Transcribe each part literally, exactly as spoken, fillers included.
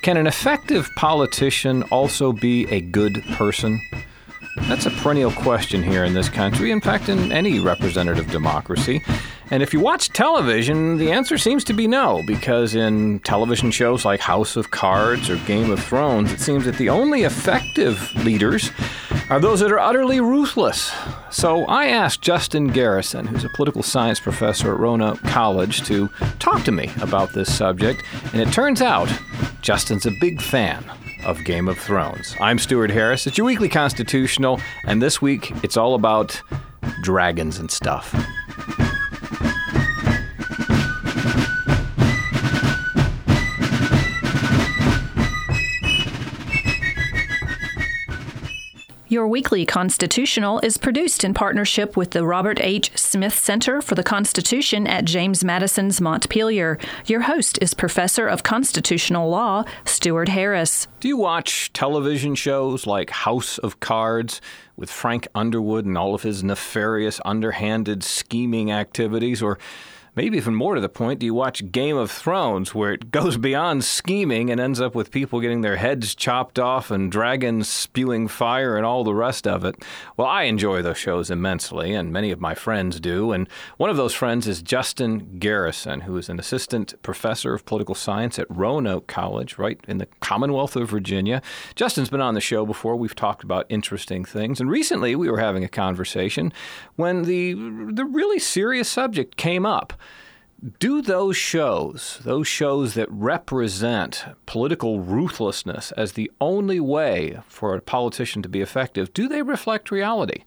Can an effective politician also be a good person? That's a perennial question here in this country, in fact, in any representative democracy. And if you watch television, the answer seems to be no, because in television shows like House of Cards or Game of Thrones, it seems that the only effective leaders are those that are utterly ruthless. So I asked Justin Garrison, who's a political science professor at Roanoke College, to talk to me about this subject. And it turns out Justin's a big fan of Game of Thrones. I'm Stuart Harris. It's your weekly Constitutional, and this week it's all about dragons and stuff. Your weekly Constitutional is produced in partnership with the Robert H. Smith Center for the Constitution at James Madison's Montpelier. Your host is Professor of Constitutional Law, Stuart Harris. Do you watch television shows like House of Cards with Frank Underwood and all of his nefarious, underhanded, scheming activities? Or maybe even more to the point, do you watch Game of Thrones, where it goes beyond scheming and ends up with people getting their heads chopped off and dragons spewing fire and all the rest of it? Well, I enjoy those shows immensely, and many of my friends do. And one of those friends is Justin Garrison, who is an assistant professor of political science at Roanoke College, right in the Commonwealth of Virginia. Justin's been on the show before. We've talked about interesting things. And recently we were having a conversation when the the really serious subject came up. Do those shows, those shows that represent political ruthlessness as the only way for a politician to be effective, do they reflect reality?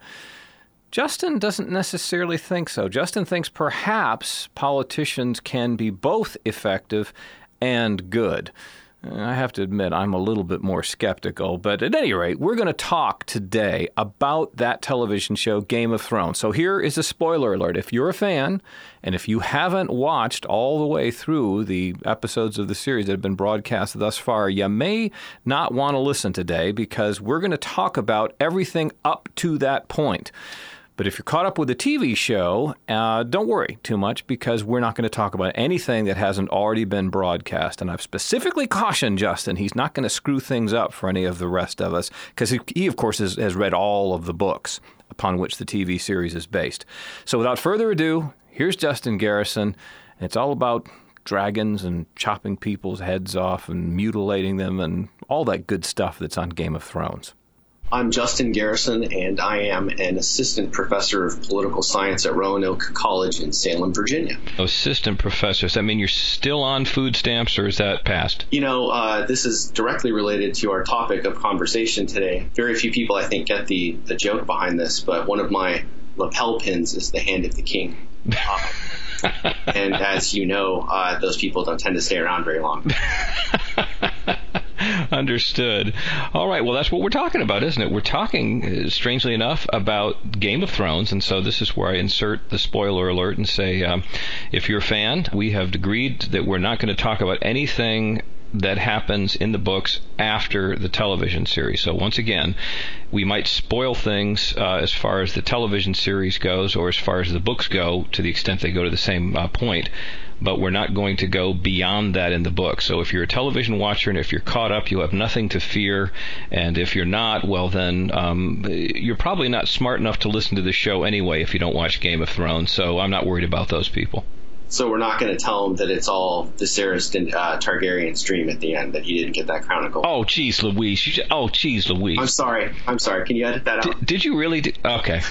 Justin doesn't necessarily think so. Justin thinks perhaps politicians can be both effective and good. I have to admit, I'm a little bit more skeptical, but at any rate, we're going to talk today about that television show, Game of Thrones. So here is a spoiler alert. If you're a fan, and if you haven't watched all the way through the episodes of the series that have been broadcast thus far, you may not want to listen today, because we're going to talk about everything up to that point. But if you're caught up with the T V show, uh, don't worry too much, because we're not going to talk about anything that hasn't already been broadcast. And I've specifically cautioned Justin he's not going to screw things up for any of the rest of us, because he, he, of course, has, has read all of the books upon which the T V series is based. So without further ado, here's Justin Garrison. And it's all about dragons and chopping people's heads off and mutilating them and all that good stuff that's on Game of Thrones. I'm Justin Garrison, and I am an assistant professor of political science at Roanoke College in Salem, Virginia. Assistant professor, does that mean you're still on food stamps, or is that past? You know, uh, this is directly related to our topic of conversation today. Very few people, I think, get the, the joke behind this, but one of my lapel pins is the hand of the king. Uh, and as you know, uh, those people don't tend to stay around very long. Understood. All right. Well, that's what we're talking about, isn't it? We're talking, uh, strangely enough, about Game of Thrones. And so this is where I insert the spoiler alert and say, um, if you're a fan, we have agreed that we're not going to talk about anything that happens in the books after the television series. So once again, we might spoil things uh, as far as the television series goes, or as far as the books go, to the extent they go to the same uh, point. But we're not going to go beyond that in the book. So if you're a television watcher and if you're caught up, you have nothing to fear. And if you're not, well then, um, you're probably not smart enough to listen to the show anyway if you don't watch Game of Thrones. So I'm not worried about those people. So we're not going to tell him that it's all Viserys and uh, Targaryen's dream at the end, that he didn't get that crown of gold. Oh, geez, Louise. You just, oh, geez, Louise. I'm sorry. I'm sorry. Can you edit that out? Did, did you really? Do, okay.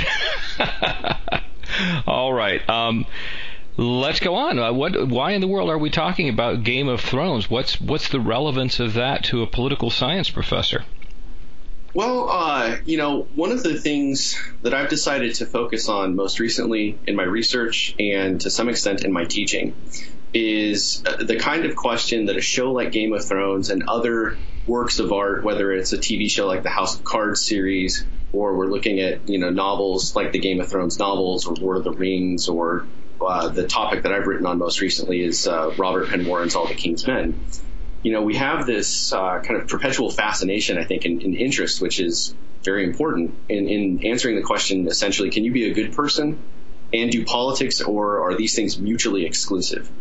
All right. Um, let's go on. Uh, what? Why in the world are we talking about Game of Thrones? What's what's the relevance of that to a political science professor? Well, uh, you know, one of the things that I've decided to focus on most recently in my research and to some extent in my teaching is the kind of question that a show like Game of Thrones and other works of art, whether it's a T V show like the House of Cards series, or we're looking at, you know, novels like the Game of Thrones novels or Lord of the Rings, or uh, the topic that I've written on most recently is uh, Robert Penn Warren's All the King's Men. You know, we have this uh, kind of perpetual fascination, I think, and interest, which is very important in, in answering the question, essentially, can you be a good person and do politics, or are these things mutually exclusive?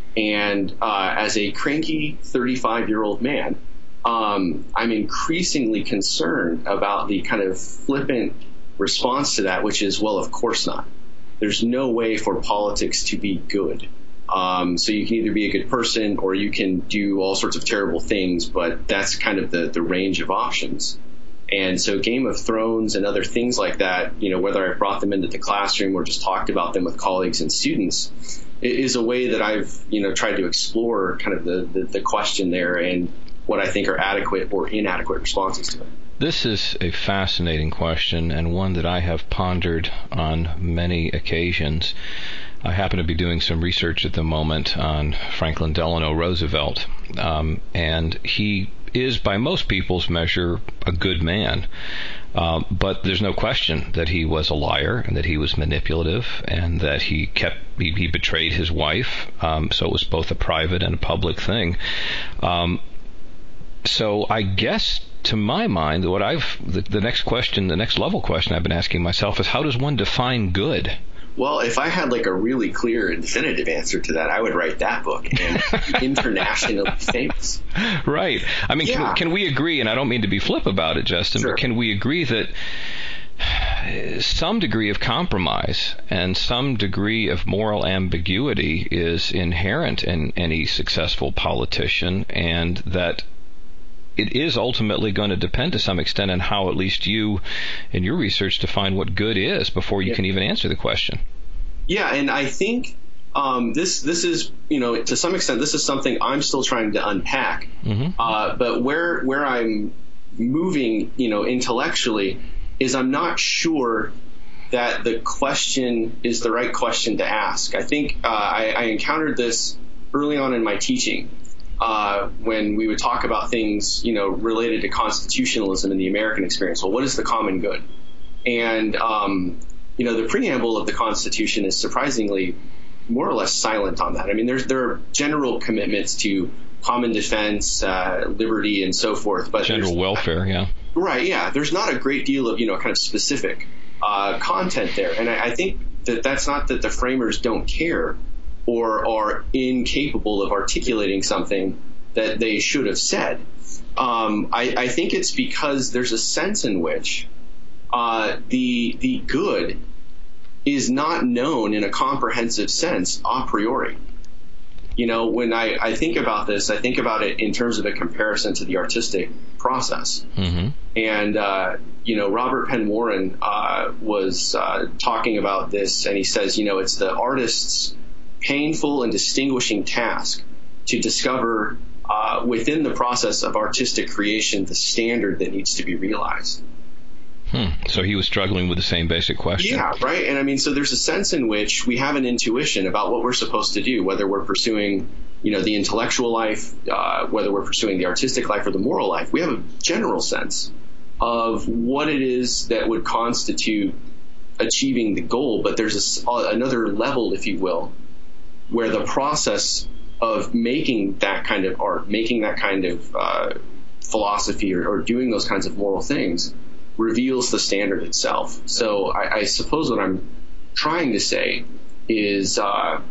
And uh, as a cranky thirty-five-year-old man, um, I'm increasingly concerned about the kind of flippant response to that, which is, well, of course not. There's no way for politics to be good. Um, so you can either be a good person or you can do all sorts of terrible things, but that's kind of the, the range of options. And so Game of Thrones and other things like that, you know, whether I brought them into the classroom or just talked about them with colleagues and students, is a way that I've, you know, tried to explore kind of the, the, the question there and what I think are adequate or inadequate responses to it. This is a fascinating question and one that I have pondered on many occasions. I happen to be doing some research at the moment on Franklin Delano Roosevelt, um, and he is, by most people's measure, a good man. Uh, but there's no question that he was a liar and that he was manipulative and that he kept he, he betrayed his wife. Um, so it was both a private and a public thing. Um, so I guess, to my mind, what I've the, the next question, the next level question I've been asking myself is, how does one define good? Well, if I had like a really clear and definitive answer to that, I would write that book and be internationally famous. Right. I mean, yeah. can, can we agree, and I don't mean to be flip about it, Justin, sure. but can we agree that some degree of compromise and some degree of moral ambiguity is inherent in any successful politician, and that it is ultimately going to depend to some extent on how at least you, in your research, define what good is before you yeah. can even answer the question. Yeah, and I think um, this this is, you know, to some extent, this is something I'm still trying to unpack. Mm-hmm. Uh, but where where I'm moving, you know, intellectually, is I'm not sure that the question is the right question to ask. I think uh, I, I encountered this early on in my teaching. Uh, when we would talk about things, you know, related to constitutionalism and the American experience. Well, what is the common good? And, um, you know, the preamble of the Constitution is surprisingly more or less silent on that. I mean, there's there are general commitments to common defense, uh, liberty, and so forth. But general welfare, yeah. Right, yeah. There's not a great deal of, you know, kind of specific uh, content there. And I, I think that that's not that the framers don't care or are incapable of articulating something that they should have said. Um, I, I think it's because there's a sense in which uh, the the good is not known in a comprehensive sense a priori. You know, when I, I think about this, I think about it in terms of a comparison to the artistic process. Mm-hmm. And, uh, you know, Robert Penn Warren uh, was uh, talking about this, and he says, you know, it's the artist's painful and distinguishing task to discover uh, within the process of artistic creation the standard that needs to be realized. Hmm. So he was struggling with the same basic question. Yeah, right. And I mean, so there's a sense in which we have an intuition about what we're supposed to do, whether we're pursuing, you know, the intellectual life, uh, whether we're pursuing the artistic life or the moral life. We have a general sense of what it is that would constitute achieving the goal. But there's a, another level, if you will, where the process of making that kind of art, making that kind of uh, philosophy or, or doing those kinds of moral things reveals the standard itself. So I, I suppose what I'm trying to say is uh,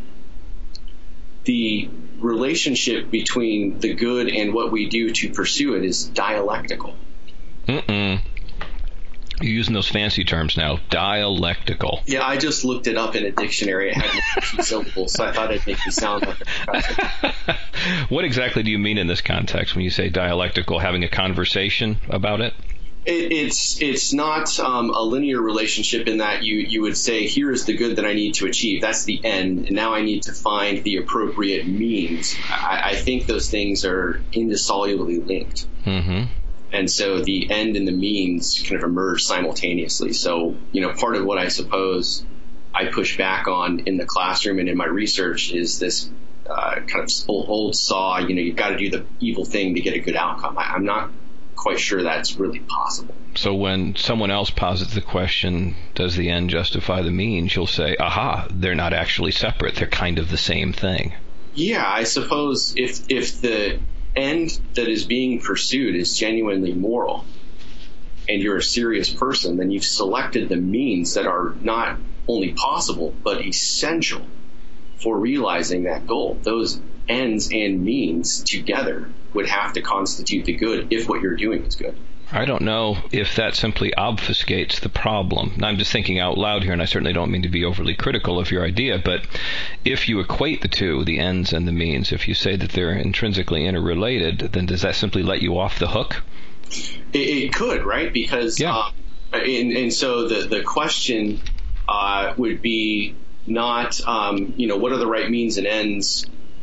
the relationship between the good and what we do to pursue it is dialectical. Mm-mm. You're using those fancy terms now, dialectical. Yeah, I just looked it up in a dictionary. It had two syllables, so I thought it'd make me sound like a professor. What exactly do you mean in this context when you say dialectical? Having a conversation about it? It, it's it's not um, a linear relationship in that you, you would say, here is the good that I need to achieve. That's the end, and now I need to find the appropriate means. I, I think those things are indissolubly linked. Mm-hmm. And so the end and the means kind of emerge simultaneously. So, you know, part of what I suppose I push back on in the classroom and in my research is this uh, kind of old, old saw, you know, you've got to do the evil thing to get a good outcome. I, I'm not quite sure that's really possible. So when someone else posits the question, does the end justify the means, you'll say, aha, they're not actually separate. They're kind of the same thing. Yeah, I suppose if if the end that is being pursued is genuinely moral and you're a serious person, then you've selected the means that are not only possible but essential for realizing that goal. Those ends and means together would have to constitute the good if what you're doing is good. I don't know if that simply obfuscates the problem. Now, I'm just thinking out loud here, and I certainly don't mean to be overly critical of your idea, but if you equate the two, the ends and the means, if you say that they're intrinsically interrelated, then does that simply let you off the hook? It, it could, right? Because, yeah. um, and, and so the, the question uh, would be not, um, you know, what are the right means and ends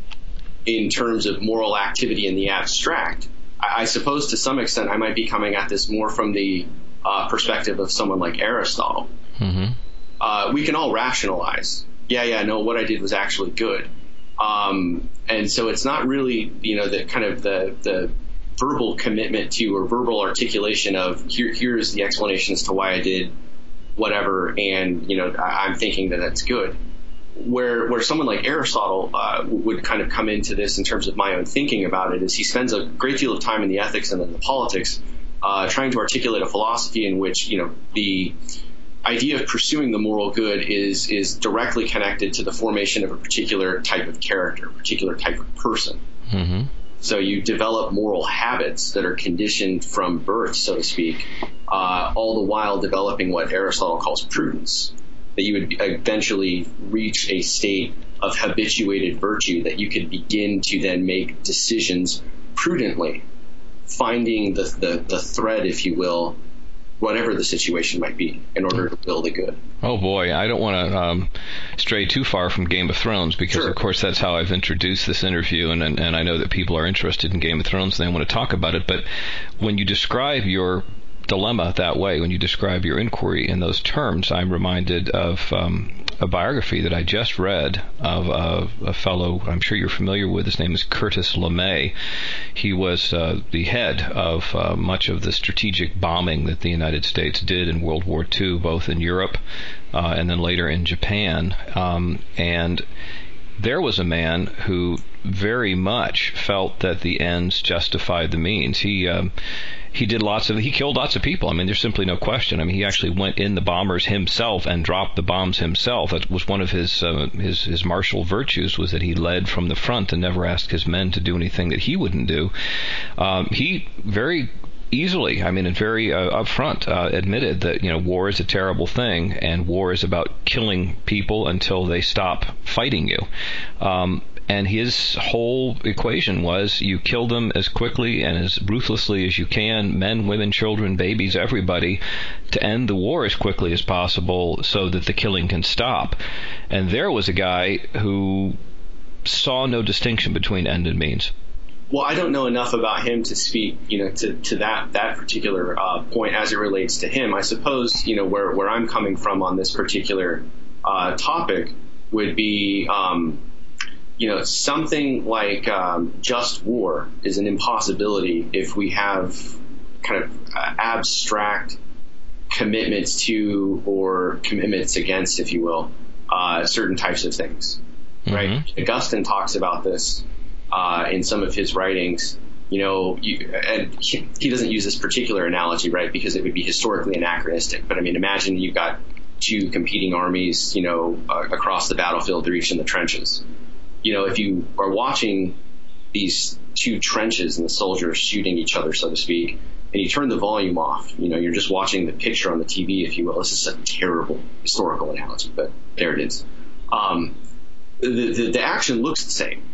in terms of moral activity in the abstract? I suppose to some extent I might be coming at this more from the uh, perspective of someone like Aristotle. Mm-hmm. Uh, we can all rationalize. Yeah, yeah, no, what I did was actually good. Um, and so it's not really, you know, the kind of the, the verbal commitment to or verbal articulation of here, here's the explanation as to why I did whatever. And, you know, I, I'm thinking that that's good. Where where someone like Aristotle uh, would kind of come into this in terms of my own thinking about it is he spends a great deal of time in the ethics and in the politics uh, trying to articulate a philosophy in which, you know, the idea of pursuing the moral good is is directly connected to the formation of a particular type of character, a particular type of person. Mm-hmm. So you develop moral habits that are conditioned from birth, so to speak, uh, all the while developing what Aristotle calls prudence. That you would eventually reach a state of habituated virtue that you could begin to then make decisions prudently, finding the, the, the thread, if you will, whatever the situation might be, in order to build a good. Oh boy, I don't want to um, stray too far from Game of Thrones because, Sure. of course, that's how I've introduced this interview, and, and, and I know that people are interested in Game of Thrones and they want to talk about it. But when you describe your dilemma that way, when you describe your inquiry in those terms, I'm reminded of um, a biography that I just read of a, a fellow I'm sure you're familiar with. His name is Curtis LeMay. He was uh, the head of uh, much of the strategic bombing that the United States did in World War Two, both in Europe uh, and then later in Japan. Um, and there was a man who very much felt that the ends justified the means. He um, he did lots of he killed lots of people. I mean, there's simply no question. I mean, he actually went in the bombers himself and dropped the bombs himself. That was one of his uh, his his martial virtues, was that he led from the front and never asked his men to do anything that he wouldn't do. Um, he very easily, I mean, and very uh, upfront, uh, admitted that, you know, war is a terrible thing, and war is about killing people until they stop fighting you. Um, and his whole equation was you kill them as quickly and as ruthlessly as you can, men, women, children, babies, everybody, to end the war as quickly as possible so that the killing can stop. And there was a guy who saw no distinction between end and means. Well, I don't know enough about him to speak, you know, to, to that that particular uh, point as it relates to him. I suppose, you know, where, where I'm coming from on this particular uh, topic would be, um, you know, something like um, just war is an impossibility if we have kind of uh, abstract commitments to or commitments against, if you will, uh, certain types of things, right? Mm-hmm. Augustine talks about this. Uh, in some of his writings, you know, you, and he, he doesn't use this particular analogy, right, because it would be historically anachronistic. But I mean, imagine you've got two competing armies, you know, uh, across the battlefield, they're each in the trenches. You know, if you are watching these two trenches and the soldiers shooting each other, so to speak, and you turn the volume off, you know, you're just watching the picture on the T V, if you will. This is a terrible historical analogy, but there it is. Um, the, the, the action looks the same.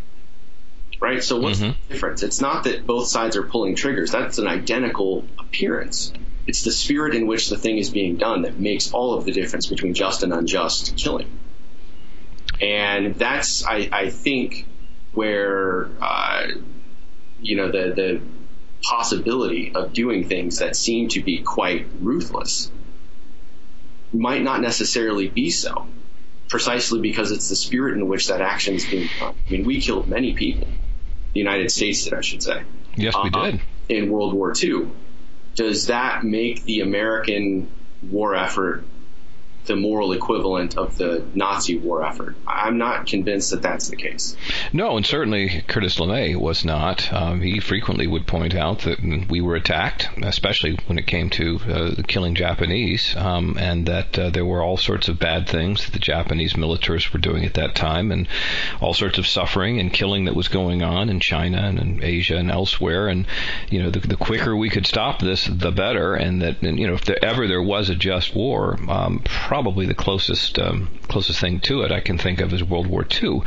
Right? So what's mm-hmm. the difference? It's not that both sides are pulling triggers. That's an identical appearance. It's the spirit in which the thing is being done that makes all of the difference between just and unjust killing. And that's, I, I think, where, uh, you know, the, the possibility of doing things that seem to be quite ruthless might not necessarily be so, precisely because it's the spirit in which that action is being done. I mean, we killed many people. The United States did, I should say. Yes, we uh, did. In World War Two. Does that make the American war effort the moral equivalent of the Nazi war effort. I'm not convinced that that's the case. No, and certainly Curtis LeMay was not. Um, he frequently would point out that we were attacked, especially when it came to uh, killing Japanese, um, and that uh, there were all sorts of bad things that the Japanese militarists were doing at that time, and all sorts of suffering and killing that was going on in China and in Asia and elsewhere. And, you know, the, the quicker we could stop this, the better. And that, and, you know, if there, ever there was a just war, um, probably the closest um, closest thing to it I can think of is World War Two.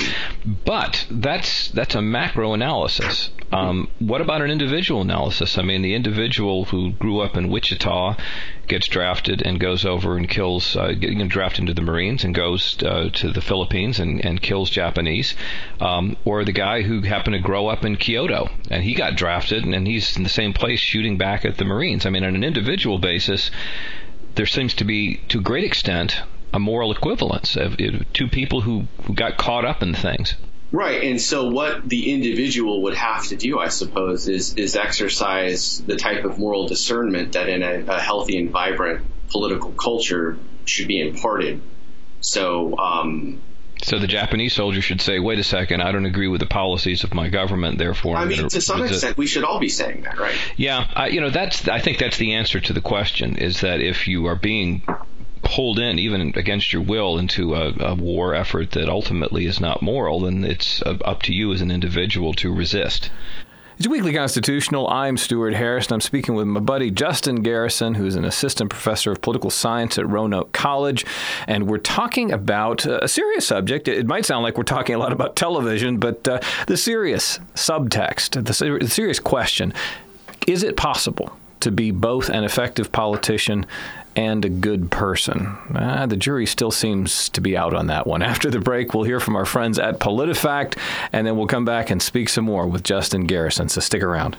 But that's that's a macro analysis. Um, what about an individual analysis? I mean, the individual who grew up in Wichita gets drafted and goes over and kills, uh, getting drafted into the Marines and goes uh, to the Philippines and, and kills Japanese, um, or the guy who happened to grow up in Kyoto and he got drafted and, and he's in the same place shooting back at the Marines. I mean, on an individual basis, there seems to be, to a great extent, a moral equivalence of two people who, who got caught up in things. Right, and so what the individual would have to do, I suppose, is is exercise the type of moral discernment that in a, a healthy and vibrant political culture should be imparted. So, um, so the Japanese soldier should say, "Wait a second, I don't agree with the policies of my government. Therefore, I'm I mean, to some resist. extent, we should all be saying that, right? Yeah, I, you know, that's. I think that's the answer to the question: is that if you are being pulled in, even against your will, into a, a war effort that ultimately is not moral, then it's up to you as an individual to resist. It's Weekly Constitutional. I'm Stuart Harris, and I'm speaking with my buddy Justin Garrison, who's an assistant professor of political science at Roanoke College, and we're talking about a serious subject. It might sound like we're talking a lot about television, but uh, the serious subtext, the, ser- the serious question, is it possible to be both an effective politician and a good person? Uh, the jury still seems to be out on that one. After the break, we'll hear from our friends at PolitiFact, and then we'll come back and speak some more with Justin Garrison, so stick around.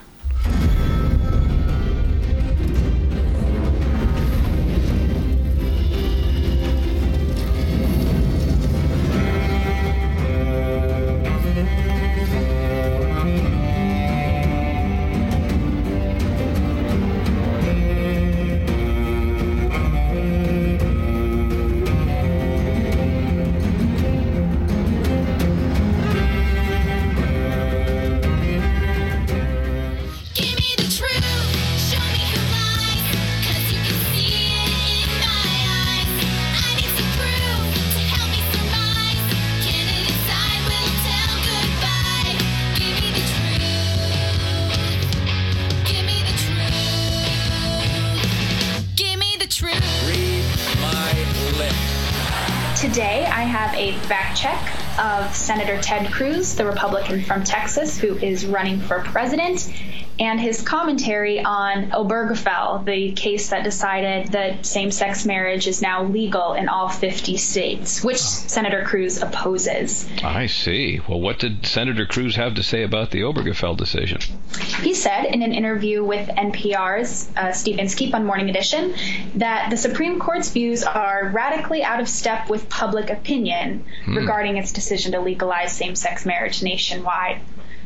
Today, I have a fact check of Senator Ted Cruz, the Republican from Texas, who is running for president, and his commentary on Obergefell, the case that decided that same-sex marriage is now legal in all fifty states, which Senator Cruz opposes. I see. Well, what did Senator Cruz have to say about the Obergefell decision? He said in an interview with N P R's uh, Steve Inskeep on Morning Edition that the Supreme Court's views are radically out of step with public opinion hmm. regarding its decision to legalize same-sex marriage nationwide.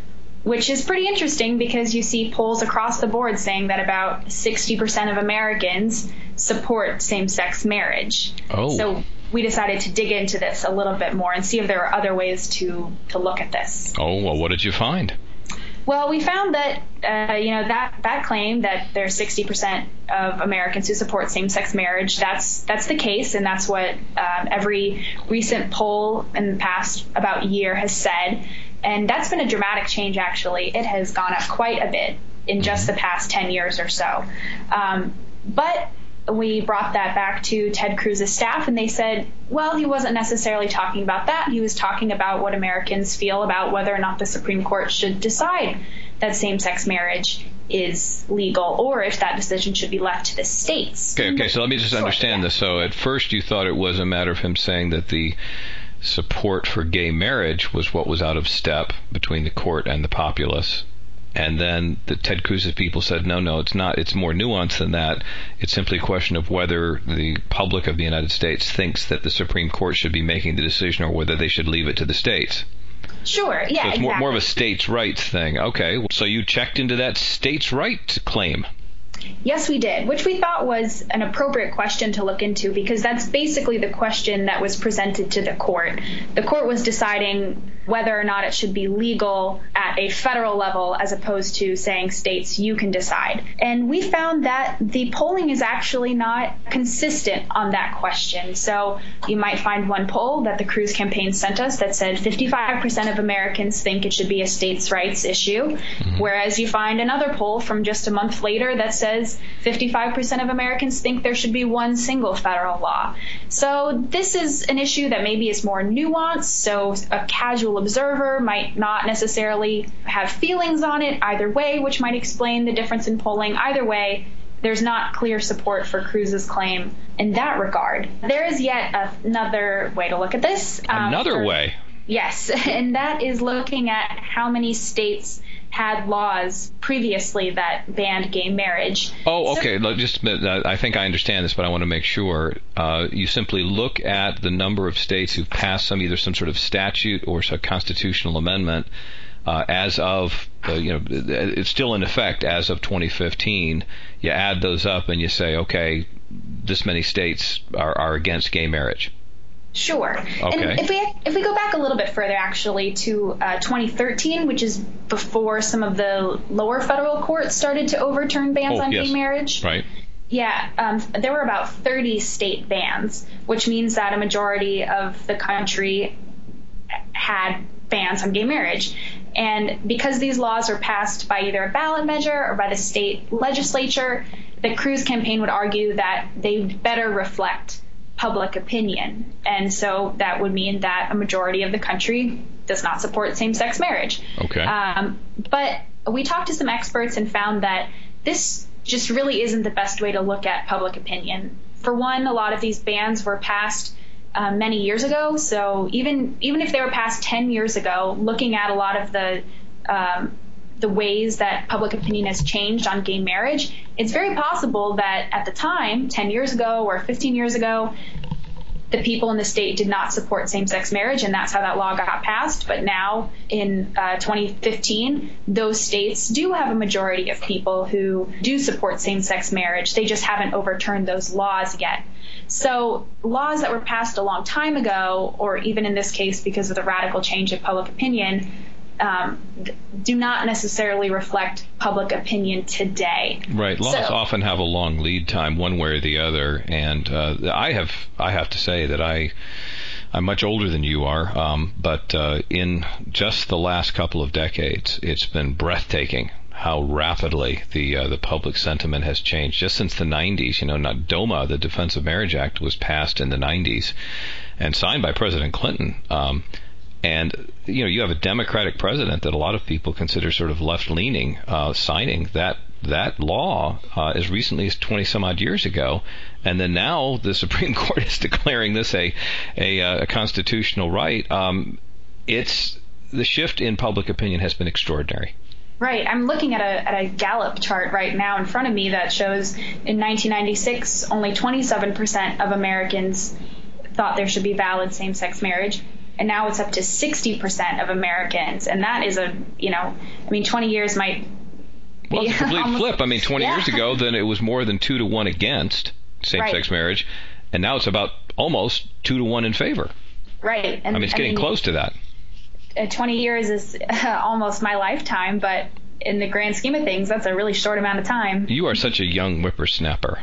Which is pretty interesting because you see polls across the board saying that about sixty percent of Americans support same-sex marriage. Oh. So we decided to dig into this a little bit more and see if there are other ways to, to look at this. Oh, well, what did you find? Well, we found that, uh, you know, that, that claim that there's sixty percent of Americans who support same-sex marriage, that's that's the case, and that's what um, every recent poll in the past about year has said. And that's been a dramatic change, actually. It has gone up quite a bit in just the past ten years or so. Um, but we brought that back to Ted Cruz's staff, and they said, well, he wasn't necessarily talking about that. He was talking about what Americans feel about whether or not the Supreme Court should decide that same-sex marriage is legal, or if that decision should be left to the states. Okay, okay. So let me just sure, understand yeah. this. So at first you thought it was a matter of him saying that the support for gay marriage was what was out of step between the court and the populace. And then the Ted Cruz's people said, no, no, it's not. It's more nuanced than that. It's simply a question of whether the public of the United States thinks that the Supreme Court should be making the decision or whether they should leave it to the states. Sure, yeah, so it's exactly. more, more of a states' rights thing. Okay, so you checked into that states' right claim. Yes, we did, which we thought was an appropriate question to look into because that's basically the question that was presented to the court. The court was deciding whether or not it should be legal at a federal level as opposed to saying states, you can decide. And we found that the polling is actually not consistent on that question. So you might find one poll that the Cruz campaign sent us that said fifty-five percent of Americans think it should be a states' rights issue, mm-hmm. whereas you find another poll from just a month later that says fifty-five percent of Americans think there should be one single federal law. So this is an issue that maybe is more nuanced, so a casual observer might not necessarily have feelings on it either way, which might explain the difference in polling. Either way, there's not clear support for Cruz's claim in that regard. There is yet another way to look at this. Another um, for, way? Yes, and that is looking at how many states had laws previously that banned gay marriage. Oh, okay. So, just uh, I think I understand this, but I want to make sure. Uh, you simply look at the number of states who've passed some either some sort of statute or a constitutional amendment uh, as of, uh, you know, it's still in effect as of twenty fifteen. You add those up and you say, okay, this many states are, are against gay marriage. Sure. Okay. And if we if we go back a little bit further, actually, to uh, twenty thirteen, which is before some of the lower federal courts started to overturn bans oh, on yes. gay marriage. Right. Yeah, um, there were about thirty state bans, which means that a majority of the country had bans on gay marriage. And because these laws were passed by either a ballot measure or by the state legislature, the Cruz campaign would argue that they better reflect public opinion. And so that would mean that a majority of the country does not support same-sex marriage. Okay. Um, but we talked to some experts and found that this just really isn't the best way to look at public opinion. For one, a lot of these bans were passed uh, many years ago. So even even if they were passed ten years ago, looking at a lot of the um, the ways that public opinion has changed on gay marriage, it's very possible that at the time, ten years ago or fifteen years ago, the people in the state did not support same-sex marriage, and that's how that law got passed. But now, in uh, twenty fifteen, those states do have a majority of people who do support same-sex marriage. They just haven't overturned those laws yet. So laws that were passed a long time ago, or even in this case because of the radical change in public opinion, Um, do not necessarily reflect public opinion today. Right. Laws so, often have a long lead time, one way or the other. And uh, I have I have to say that I I'm much older than you are, um, but uh, in just the last couple of decades, it's been breathtaking how rapidly the uh, the public sentiment has changed. Just since the nineties, you know, not DOMA, the Defense of Marriage Act, was passed in the nineties and signed by President Clinton. Um, And, you know, you have a Democratic president that a lot of people consider sort of left-leaning, uh, signing that that law uh, as recently as twenty some odd years ago. And then now the Supreme Court is declaring this a a, a constitutional right. Um, it's the shift in public opinion has been extraordinary. Right. I'm looking at a, at a Gallup chart right now in front of me that shows in nineteen ninety-six, only twenty-seven percent of Americans thought there should be valid same-sex marriage. And now it's up to sixty percent of Americans. And that is a, you know, I mean, twenty years might be Well, it's a complete almost, flip. I mean, twenty yeah. years ago, then it was more than two to one against same-sex right. marriage. And now it's about almost two to one in favor. Right. And, I mean, it's getting I mean, close to that. Uh, twenty years is uh, almost my lifetime, but in the grand scheme of things, that's a really short amount of time. You are such a young whippersnapper.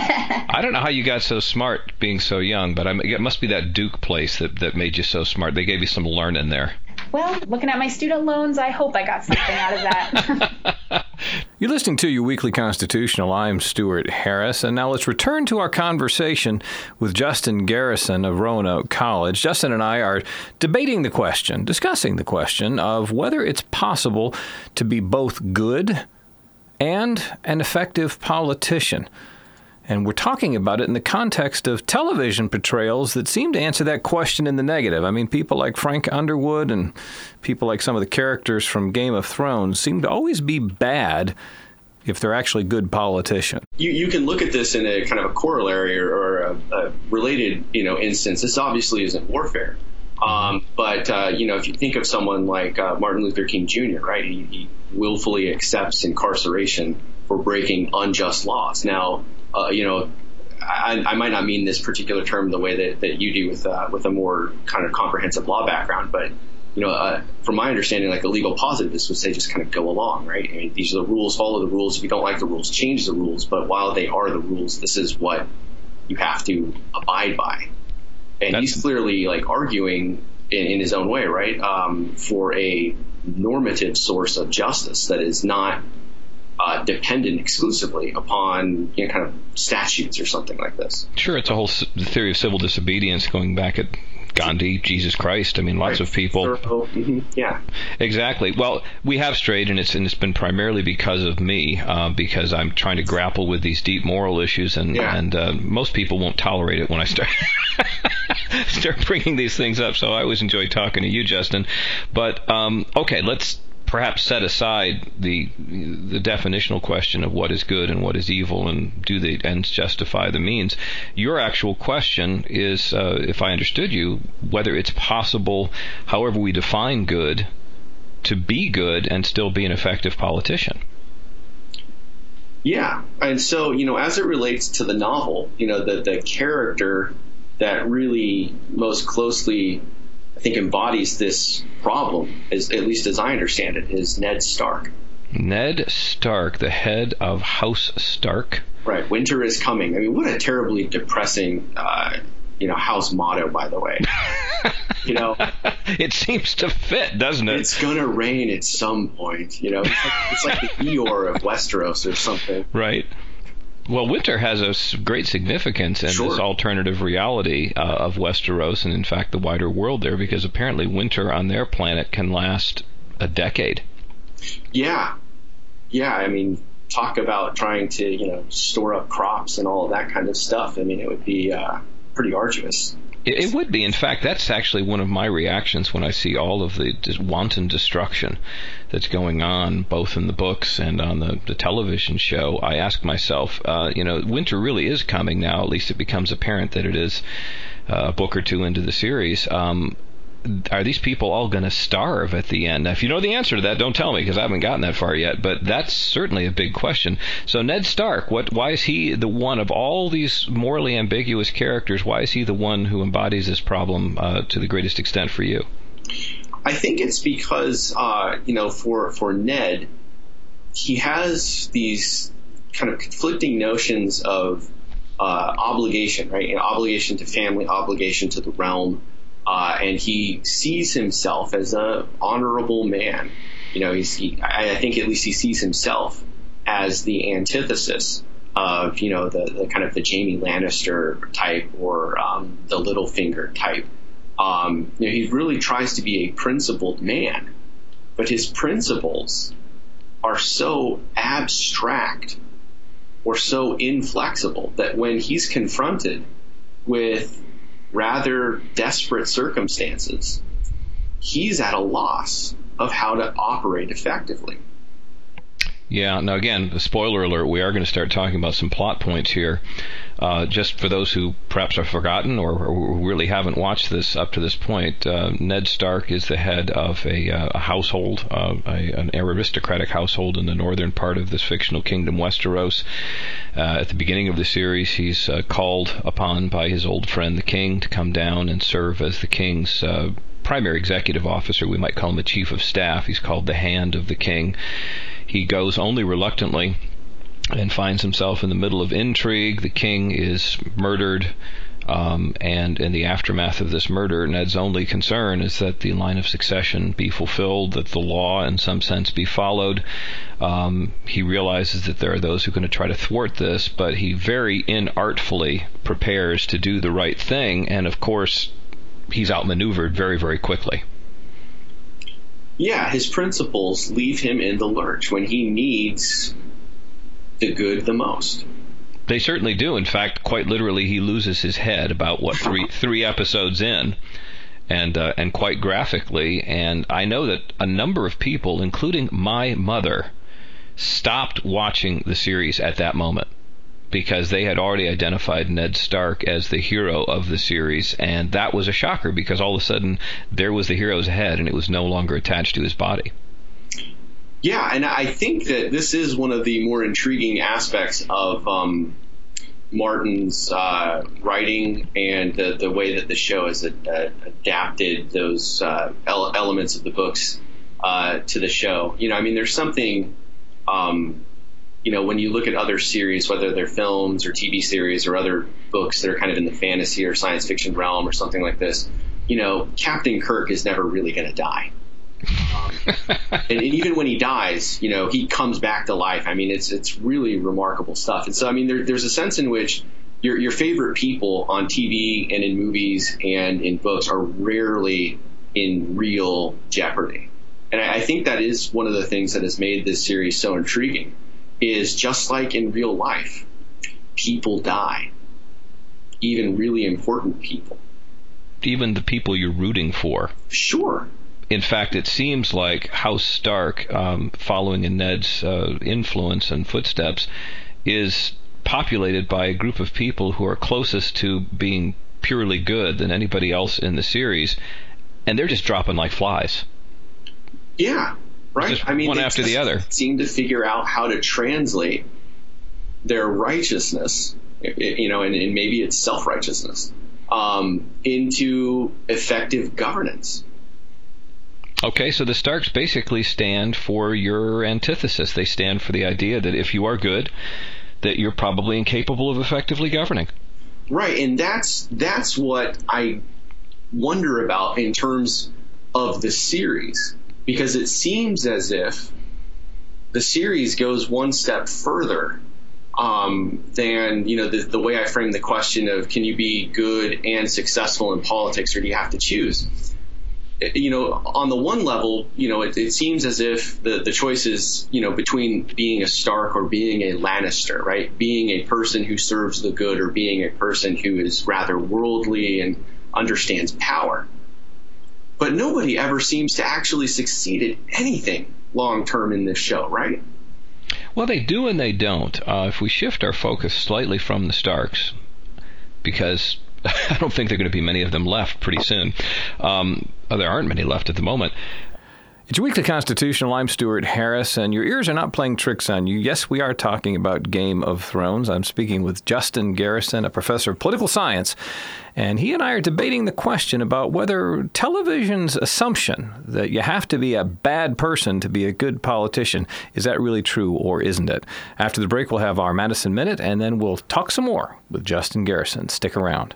I don't know how you got so smart being so young, but I'm, it must be that Duke place that, that made you so smart. They gave you some learning there. Well, looking at my student loans, I hope I got something out of that. You're listening to Your Weekly Constitutional. I'm Stuart Harris, and now let's return to our conversation with Justin Garrison of Roanoke College. Justin and I are debating the question, discussing the question of whether it's possible to be both good and an effective politician. And we're talking about it in the context of television portrayals that seem to answer that question in the negative. I mean, people like Frank Underwood and people like some of the characters from Game of Thrones seem to always be bad if they're actually good politicians. You you can look at this in a kind of a corollary or, or a, a related, you know, instance. This obviously isn't warfare. Um, but, uh, you know, if you think of someone like uh, Martin Luther King Junior, right, he, he willfully accepts incarceration for breaking unjust laws. Now, uh, you know, I, I might not mean this particular term the way that, that you do with uh, with a more kind of comprehensive law background, but you know, uh, from my understanding, like a legal positivist would say, just kind of go along, right? I mean, these are the rules, follow the rules. If you don't like the rules, change the rules. But while they are the rules, this is what you have to abide by. And That's... he's clearly like arguing in, in his own way, right, um, for a normative source of justice that is not uh, dependent exclusively upon, you know, kind of statutes or something like this. Sure, it's a whole c- theory of civil disobedience going back at Gandhi, Jesus Christ. I mean, lots right. of people. Mm-hmm. Yeah, exactly. Well, we have strayed, and it's and it's been primarily because of me, uh, because I'm trying to grapple with these deep moral issues, and yeah. and uh, most people won't tolerate it when I start start bringing these things up. So I always enjoy talking to you, Justin. But um, okay, let's perhaps set aside the the definitional question of what is good and what is evil, and do the ends justify the means. Your actual question is, uh, if I understood you, whether it's possible, however we define good, to be good and still be an effective politician. Yeah, and so, you know, as it relates to the novel, you know, the the character that really most closely, I think, embodies this problem, is, at least as I understand it, is Ned Stark. Ned Stark, the head of House Stark. Right. Winter is coming. I mean, what a terribly depressing, uh, you know, house motto, by the way. You know, it seems to fit, doesn't it? It's gonna rain at some point. You know, it's like, it's like the Eeyore of Westeros or something. Right. Well, winter has a great significance in sure. this alternative reality uh, of Westeros, and in fact the wider world there, because apparently winter on their planet can last a decade. Yeah. Yeah, I mean, talk about trying to, you know, store up crops and all of that kind of stuff. I mean, it would be uh, pretty arduous. It, it would be. In fact, that's actually one of my reactions when I see all of the wanton destruction that's going on, both in the books and on the, the television show. I ask myself, uh, you know, winter really is coming now. At least it becomes apparent that it is uh, a book or two into the series. Um, are these people all going to starve at the end? Now, if you know the answer to that, don't tell me, because I haven't gotten that far yet. But that's certainly a big question. So Ned Stark, what? Why is he the one of all these morally ambiguous characters? Why is he the one who embodies this problem uh, to the greatest extent for you? I think it's because, uh, you know, for, for Ned, he has these kind of conflicting notions of uh, obligation, right? An obligation to family, obligation to the realm. Uh, and he sees himself as a honorable man. You know, he's, he, I, I think at least he sees himself as the antithesis of, you know, the, the kind of the Jaime Lannister type or um, the Littlefinger type. Um, you know, he really tries to be a principled man, but his principles are so abstract or so inflexible that when he's confronted with rather desperate circumstances, he's at a loss of how to operate effectively. Yeah, now again, the spoiler alert, we are going to start talking about some plot points here. Uh, just for those who perhaps have forgotten or, or really haven't watched this up to this point, uh, Ned Stark is the head of a, uh, a household, uh, a, an aristocratic household in the northern part of this fictional kingdom, Westeros. Uh, at the beginning of the series, he's uh, called upon by his old friend, the king, to come down and serve as the king's uh, primary executive officer. We might call him the chief of staff. He's called the Hand of the King. He goes only reluctantly and finds himself in the middle of intrigue. The king is murdered, um, and in the aftermath of this murder, Ned's only concern is that the line of succession be fulfilled, that the law in some sense be followed. Um, he realizes that there are those who are going to try to thwart this, but he very inartfully prepares to do the right thing, and of course he's outmaneuvered very, very quickly. Yeah, his principles leave him in the lurch when he needs the good the most. They certainly do. In fact, quite literally, he loses his head about, what, three three episodes in, and uh, and quite graphically. And I know that a number of people, including my mother, stopped watching the series at that moment, because they had already identified Ned Stark as the hero of the series, and that was a shocker, because all of a sudden there was the hero's head and it was no longer attached to his body. Yeah, and I think that this is one of the more intriguing aspects of um, Martin's uh, writing and the, the way that the show has uh, adapted those uh, ele- elements of the books uh, to the show. You know, I mean, there's something, um, you know, when you look at other series, whether they're films or T V series or other books that are kind of in the fantasy or science fiction realm or something like this, you know, Captain Kirk is never really going to die. Um, and, and even when he dies, you know, he comes back to life. I mean, it's it's really remarkable stuff. And so, I mean, there, there's a sense in which your your favorite people on T V and in movies and in books are rarely in real jeopardy. And I, I think that is one of the things that has made this series so intriguing, is just like in real life, people die, even really important people. Even the people you're rooting for. Sure. In fact, it seems like House Stark, um, following in Ned's uh, influence and footsteps, is populated by a group of people who are closest to being purely good than anybody else in the series, and they're just dropping like flies. Yeah, right. Just I mean, one they after just the other seem to figure out how to translate their righteousness, you know, and, and maybe it's self-righteousness, um, into effective governance. Okay, so the Starks basically stand for your antithesis. They stand for the idea that if you are good, that you're probably incapable of effectively governing. Right, and that's that's what I wonder about in terms of the series, because it seems as if the series goes one step further um, than, you know, the, the way I frame the question of, can you be good and successful in politics, or do you have to choose? You know, on the one level, you know, it, it seems as if the, the choice is, you know, between being a Stark or being a Lannister, right? Being a person who serves the good or being a person who is rather worldly and understands power. But nobody ever seems to actually succeed at anything long term in this show, right? Well, they do and they don't. Uh, if we shift our focus slightly from the Starks, because I don't think there are going to be many of them left pretty soon. Um, oh, there aren't many left at the moment. It's your Weekly Constitutional. I'm Stuart Harris, and your ears are not playing tricks on you. Yes, we are talking about Game of Thrones. I'm speaking with Justin Garrison, a professor of political science, and he and I are debating the question about whether television's assumption that you have to be a bad person to be a good politician, is that really true or isn't it? After the break, we'll have our Madison Minute, and then we'll talk some more with Justin Garrison. Stick around.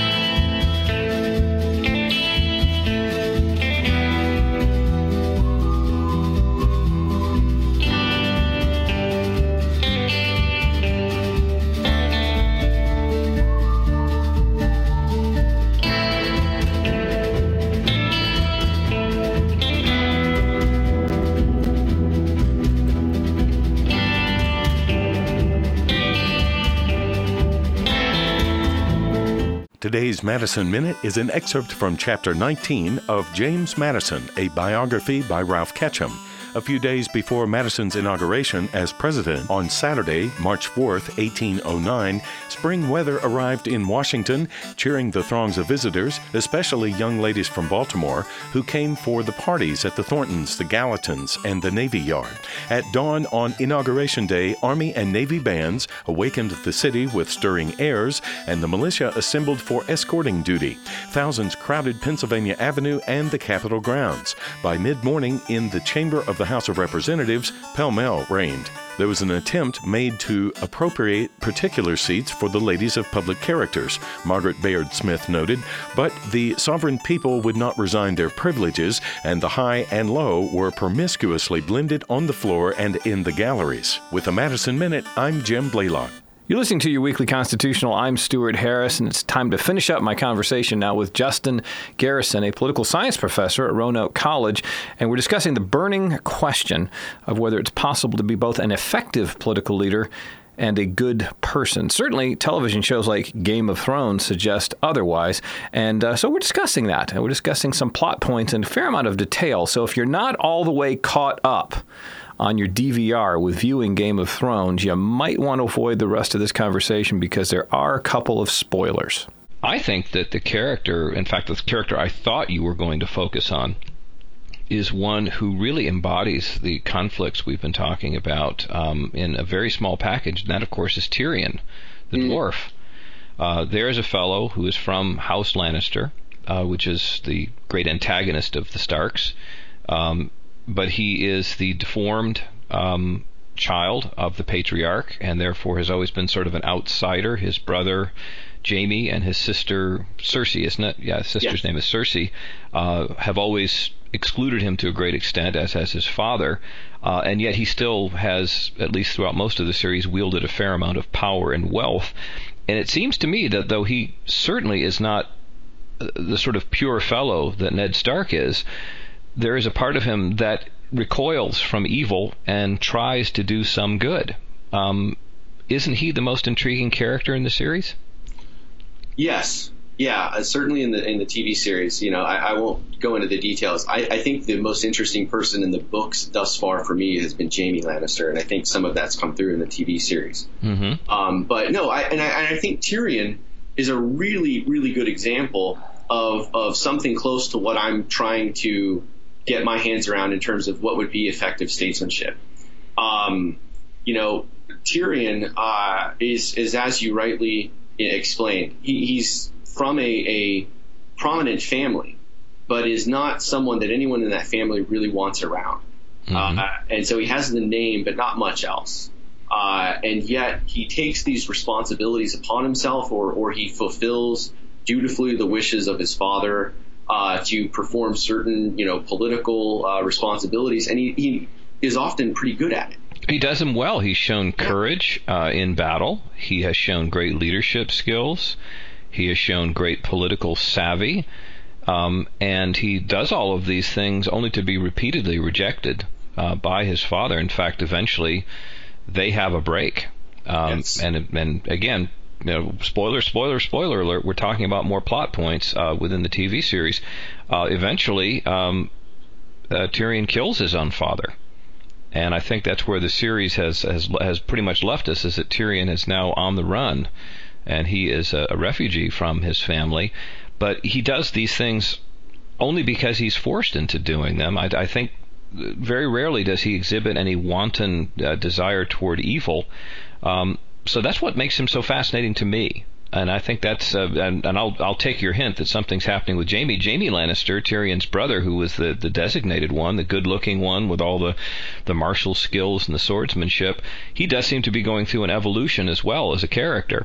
Today's Madison Minute is an excerpt from Chapter nineteen of James Madison, a biography by Ralph Ketchum. A few days before Madison's inauguration as president on Saturday, March fourth, eighteen oh nine, spring weather arrived in Washington, cheering the throngs of visitors, especially young ladies from Baltimore, who came for the parties at the Thorntons, the Gallatins, and the Navy Yard. At dawn on Inauguration Day, Army and Navy bands awakened the city with stirring airs, and the militia assembled for escorting duty. Thousands crowded Pennsylvania Avenue and the Capitol grounds. By mid-morning, in the chamber of the House of Representatives, pell-mell reigned. There was an attempt made to appropriate particular seats for the ladies of public characters, Margaret Bayard Smith noted, but the sovereign people would not resign their privileges, and the high and low were promiscuously blended on the floor and in the galleries. With a Madison Minute, I'm Jim Blaylock. You're listening to your Weekly Constitutional. I'm Stuart Harris, and it's time to finish up my conversation now with Justin Garrison, a political science professor at Roanoke College, and we're discussing the burning question of whether it's possible to be both an effective political leader and a good person. Certainly, television shows like Game of Thrones suggest otherwise, and uh, so we're discussing that, and we're discussing some plot points in a fair amount of detail. So if you're not all the way caught up on your D V R with viewing Game of Thrones, you might want to avoid the rest of this conversation because there are a couple of spoilers. I think that the character, in fact, the character I thought you were going to focus on, is one who really embodies the conflicts we've been talking about um, in a very small package. And that, of course, is Tyrion, the mm. dwarf. Uh, there is a fellow who is from House Lannister, uh, which is the great antagonist of the Starks. Um, but he is the deformed um, child of the patriarch, and therefore has always been sort of an outsider. His brother Jaime and his sister Cersei, isn't it? Yeah, his sister's yeah. name is Cersei, uh, have always excluded him to a great extent, as has his father, uh, and yet he still has, at least throughout most of the series, wielded a fair amount of power and wealth. And it seems to me that though he certainly is not the sort of pure fellow that Ned Stark is, there is a part of him that recoils from evil and tries to do some good. Um, isn't he the most intriguing character in the series? Yes. Yeah, uh, certainly in the in the T V series. You know, I, I won't go into the details. I, I think the most interesting person in the books thus far for me has been Jaime Lannister, and I think some of that's come through in the T V series. Mm-hmm. Um, but no, I and, I and I think Tyrion is a really, really good example of of something close to what I'm trying to get my hands around in terms of what would be effective statesmanship. Um, you know, Tyrion uh, is is as you rightly explained. He, he's from a, a prominent family, but is not someone that anyone in that family really wants around. Mm-hmm. Uh, and so he has the name, but not much else. Uh, and yet he takes these responsibilities upon himself, or, or he fulfills dutifully the wishes of his father uh, to perform certain, you know, political uh, responsibilities. And he, he is often pretty good at it. He does them well. He's shown courage uh, in battle. He has shown great leadership skills. He has shown great political savvy. Um, and he does all of these things only to be repeatedly rejected uh, by his father. In fact, eventually they have a break. Um, yes. and, and again, you know, spoiler, spoiler, spoiler alert, we're talking about more plot points uh, within the T V series. Uh, eventually, um, uh, Tyrion kills his own father. And I think that's where the series has, has has pretty much left us, is that Tyrion is now on the run, and he is a, a refugee from his family. But he does these things only because he's forced into doing them. I, I think very rarely does he exhibit any wanton uh, desire toward evil. Um, so that's what makes him so fascinating to me. And I think that's, uh, and, and I'll I'll take your hint that something's happening with Jaime. Jaime Lannister, Tyrion's brother, who was the, the designated one, the good-looking one with all the, the martial skills and the swordsmanship, he does seem to be going through an evolution as well as a character.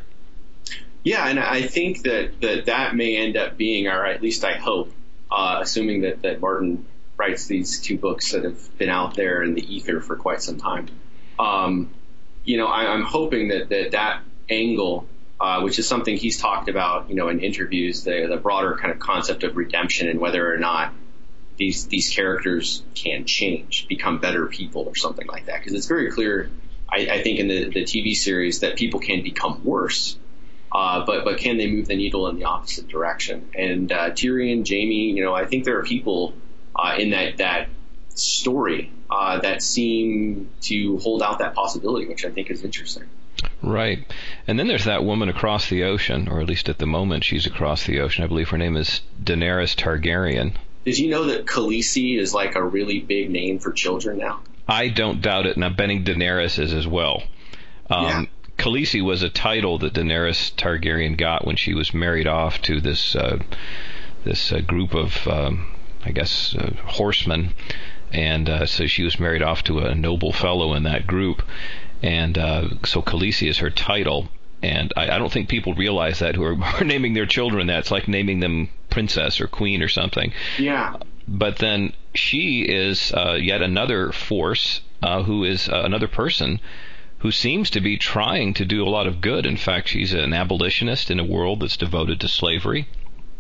Yeah, and I think that that, that may end up being, or at least I hope, uh, assuming that, that Martin writes these two books that have been out there in the ether for quite some time. Um, you know, I, I'm hoping that that, that angle... Uh, which is something he's talked about, you know, in interviews, the, the broader kind of concept of redemption and whether or not these these characters can change, become better people or something like that. Because it's very clear, I, I think, in the, the T V series that people can become worse, uh, but but can they move the needle in the opposite direction? And uh, Tyrion, Jaime, you know, I think there are people uh, in that that story uh, that seem to hold out that possibility, which I think is interesting. Right. And then there's that woman across the ocean, or at least at the moment she's across the ocean. I believe her name is Daenerys Targaryen. Did you know that Khaleesi is like a really big name for children now? I don't doubt it, and I'm betting Daenerys is as well. Um, yeah. Khaleesi was a title that Daenerys Targaryen got when she was married off to this uh, this uh, group of, um, I guess, uh, horsemen. And uh, so she was married off to a noble fellow in that group. And uh, so Khaleesi is her title, and I, I don't think people realize that who are, are naming their children that. It's like naming them princess or queen or something. Yeah. But then she is uh, yet another force uh, who is uh, another person who seems to be trying to do a lot of good. In fact, she's an abolitionist in a world that's devoted to slavery.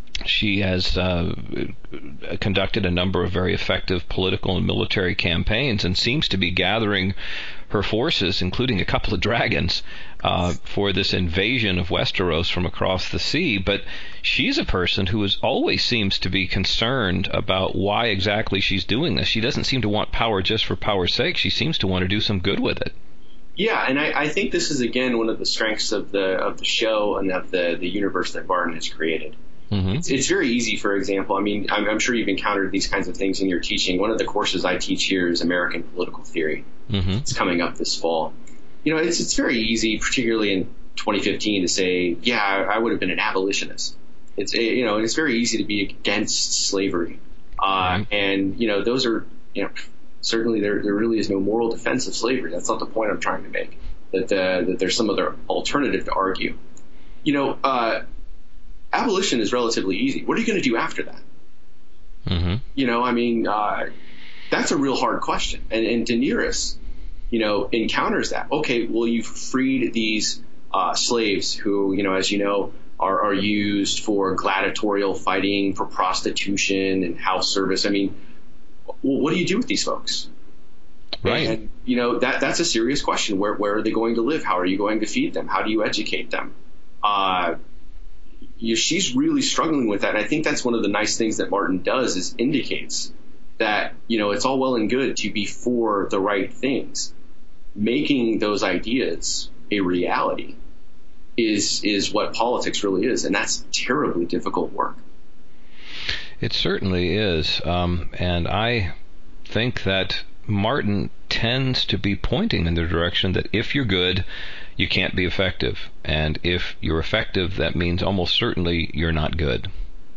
She has uh, conducted a number of very effective political and military campaigns and seems to be gathering her forces, including a couple of dragons, uh, for this invasion of Westeros from across the sea. But she's a person who is always seems to be concerned about why exactly she's doing this. She doesn't seem to want power just for power's sake. She seems to want to do some good with it. Yeah, and I, I think this is, again, one of the strengths of the of the show and of the, the universe that Martin has created. Mm-hmm. It's, it's very easy, for example. I mean, I'm, I'm sure you've encountered these kinds of things in your teaching. One of the courses I teach here is American Political Theory. Mm-hmm. It's coming up this fall. You know, it's it's very easy, particularly in twenty fifteen, to say, yeah, I, I would have been an abolitionist. It's, you know, it's very easy to be against slavery. Uh, mm-hmm. And, you know, those are, you know, certainly there, there really is no moral defense of slavery. That's not the point I'm trying to make, that, uh, that there's some other alternative to argue. You know, uh, abolition is relatively easy. What are you going to do after that? Mm-hmm. You know, I mean, uh, that's a real hard question. And, and Daenerys, you know, encounters that. Okay, well, you've freed these uh, slaves who, you know, as you know, are, are used for gladiatorial fighting, for prostitution and house service. I mean, well, what do you do with these folks? Right. And, you know, that that's a serious question. Where where are they going to live? How are you going to feed them? How do you educate them? Uh, you, she's really struggling with that. And I think that's one of the nice things that Martin does, is indicates that, you know, it's all well and good to be for the right things. Making those ideas a reality is is what politics really is, and that's terribly difficult work. It certainly is, um, and I think that Martin tends to be pointing in the direction that if you're good, you can't be effective, and if you're effective, that means almost certainly you're not good.